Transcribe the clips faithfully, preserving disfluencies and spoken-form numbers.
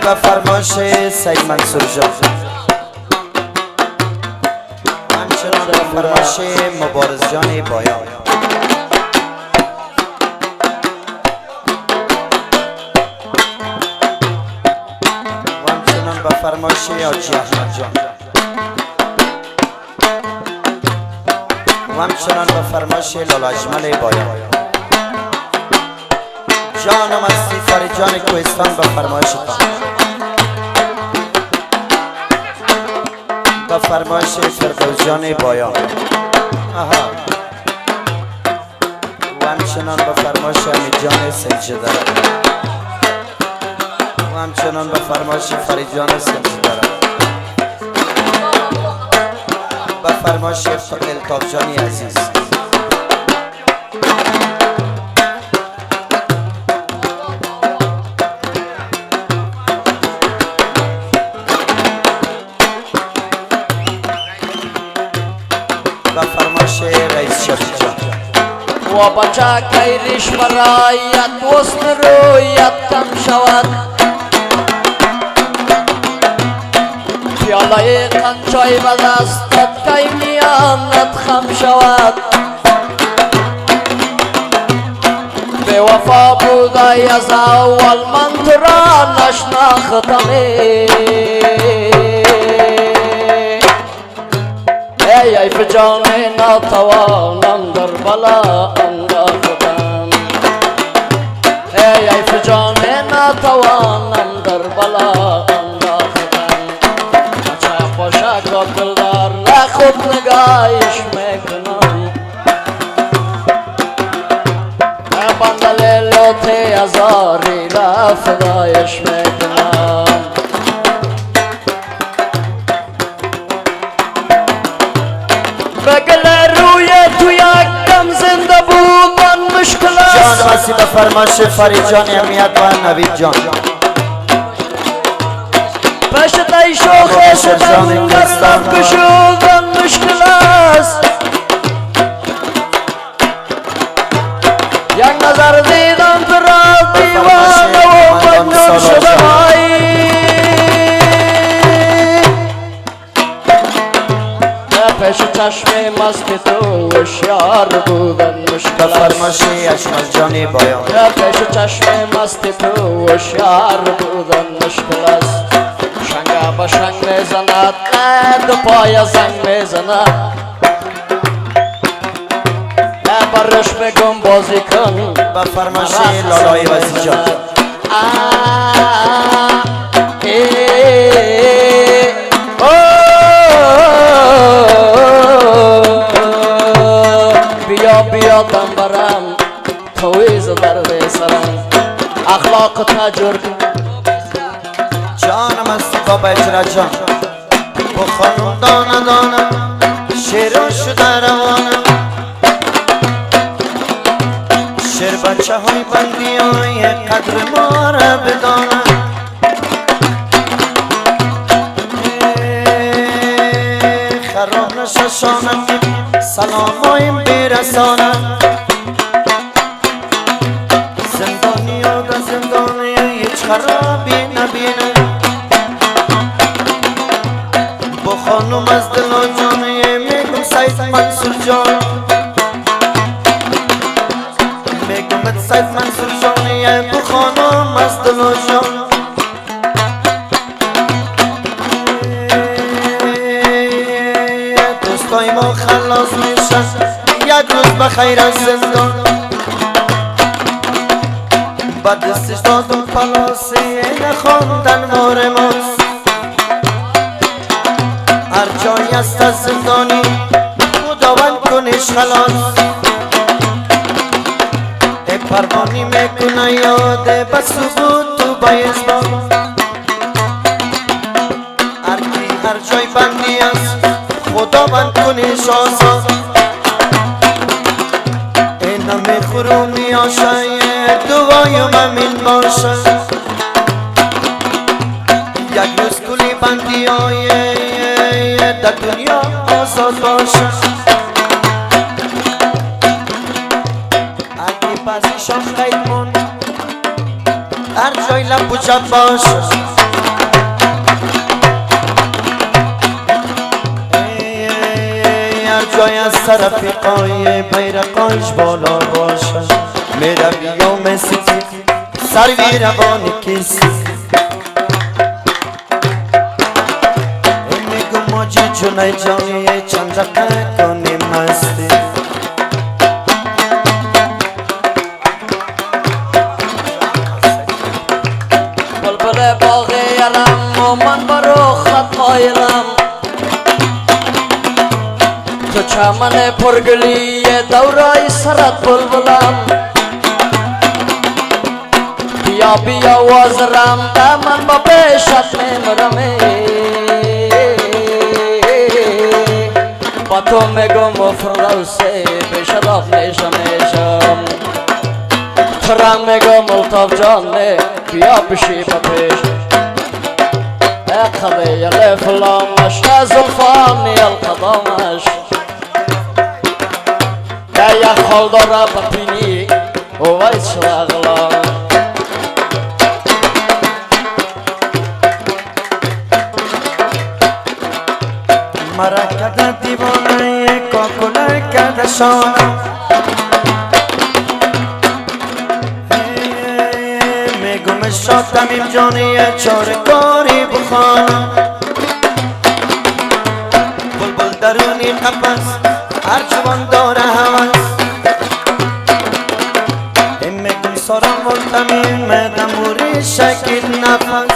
به فرمایش سید منصور جان، همچنان به فرمایش مبارز جان بایان، و همچنان به فرمایش حاجی احمد جان، و همچنان به فرمایش لالا اجمل بایان. جانم از فرید جان کوهستان به فرمایشتان، به فرمایش فردوس جان بایان. آها. و همچنان به فرمایش حمید جان سنجدر، و همچنان به فرمایش فرید جان سنجدر، به فرمایش الطاف جانی عزیز. و فرمایش رئیس شفیع جان. و بچه کیریش برایت حسن رویت کم شود، پیاله قنچای به دستت کی میانت خم شود. به وفا بودی از اول من تو را نشناختمی، ای ای فجان ناتوانم در بلا انداختم، ای ای فجان ناتوانم در بلا انداختم. بچه خوشک را دلدار لخود نگاهش میکنم، بندل لوتی ازاری را فدایش میکنم. بگل روی تو یکم زنده بودن مشکل است. جان وسی به فرمایش فرید جان امیت و نوید جان، پشتای شوخ شدن در لب کشودن مشکل است. یک نظر دیدم تو را دیوانه و مجنون شدم. پیش چشم مست تو هوشیار بودن مشکل است. فرمایش اجمل جان بایان. پیش چشم مست تو هوشیار بودن مشکل است. شنگ به شنگ میزند، دو پای زنگ میزند، بر رشم گم بازی کن. به فرمایش لالای وزی جان. بیا بیا دنبرم تویز در سرم، اخلاق تجر جانم از بابا اجرا جان. بخوانم دانه دانه شیرون شده روانم، شیر بچه های بندی های قدر ما را بدانم. خراب نششانم سلام هایم برسانم، زندانی ها در زندانی هیچ خرابی نبینه. بخانم از دل و جانه میگم سید منصور جان، میگم سید منصور جانه بخانم از دل و جان. دوستای ما خلاص میشن یک روز بخیر از زندان، با دستش دادم پلاسی نخواندن مار ماست. هر جایی است از زندانی خداوند کنش خلاص، ای پروانی میکنه یاد به ثبوت تو بایز با. هر کی هر جای بندی است خداوند کنش آزاد، اینا میخورم میاشه دوایم امین باشه. یک روز کلی بندی های در دنیا آزاد باشه. اگه پسیشان قید مون هر جای لب و جب باشه. جای از سرفیقای بیرقاش بالا باشد میره بیام سیتی سروی روانی کسی میگو ماجی جونای جانی چند دقیقه کنیم مستی بلبل باغ یارم و من برو خط مایلم تو چمن پرگلی دورای سرت بلبلم بیا بیا وازرم من با پیشت میمرم با تو میگم و فردوسی به شرف میشم میشم ترم میگم الطاف جان بیا بشی با پیش اقضي الفلامش زلفاني القضامش يا خلد ربطيني ويش اغلا مرکد دیوانه کاکل کد شانه میگم شاد تمیم جانی چاره کاری بخوانم بلبل درونی قفس هر جوان داره هوس میگم سارم و تمیم دموری شکل نفس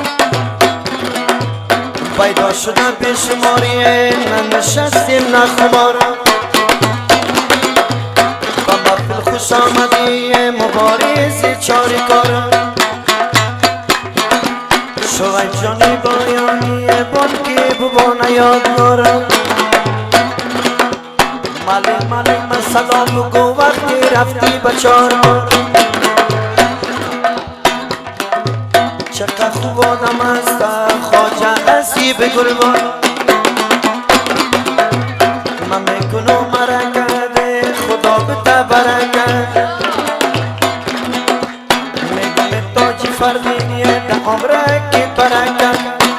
پیدا شدن به شماریه ننشستیم نخمارم با مفل خوش آمدی مبارزی چاری کارم شوی جانی بایانی بانکی ببانه یاد دارم مالی مالی من سلام بگو وقتی رفتی بچار بار چقدر خوب آدم است خواجه اسی به گلبان من میکنم مرکده خدا به تبرکه میگم تاجی فردینیه ده عمره که برکه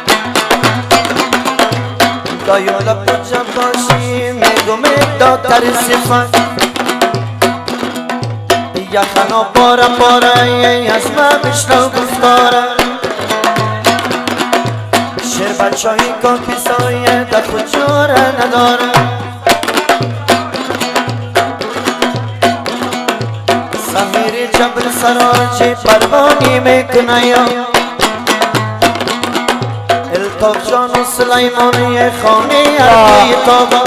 دایالا پجم باشی میگم دادر صفت یخنا بارا بارا از من بشنو گفتاره شیر بچه های کافیسای در خجاره نداره سمیر جبل سراجی پروانی میکنه یا الطاف جان و سلیمانی خانه عربی تابان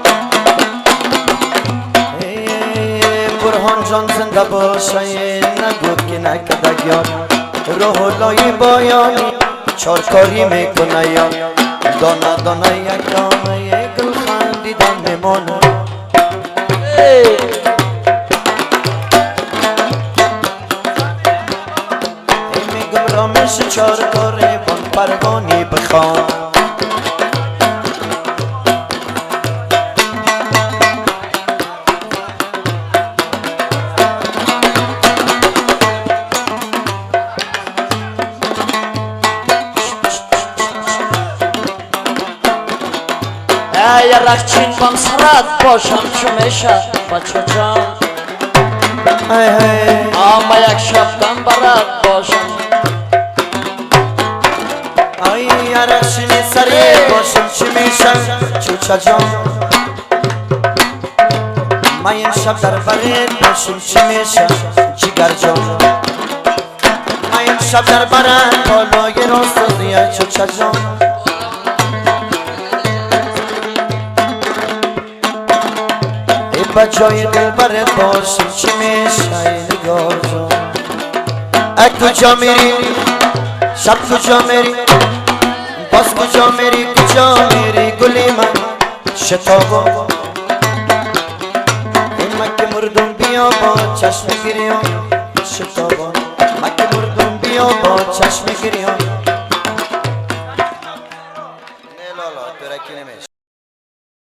برهان جان زنده باشه نگود که نکدک یار روح اللهی بایانی چارکاری میکنه یا دانه دانه یک دانه یک گل خندیدن میمانه میگم رامش چارکاری بان پروانی بخوان ای رخچین بام سرت باشم چو میشه بچه جان اما یک شبتم برات باشم ای رخچین سری باشم چی میشه چوچه جان من این شب در برید باشم چی میشه جگر جان من این شب در برد بالای راست دیگه چوچه جان بچای دل برد باشم چی میشه نگار جان اک کجا میری شب کجا میری باز کجا میری کجا میری گلی من شتابا این مکه مردم بیا با چشم گریان شتابا مکه مردم بیا با چشم گریان نه لالا ترکی نمیشه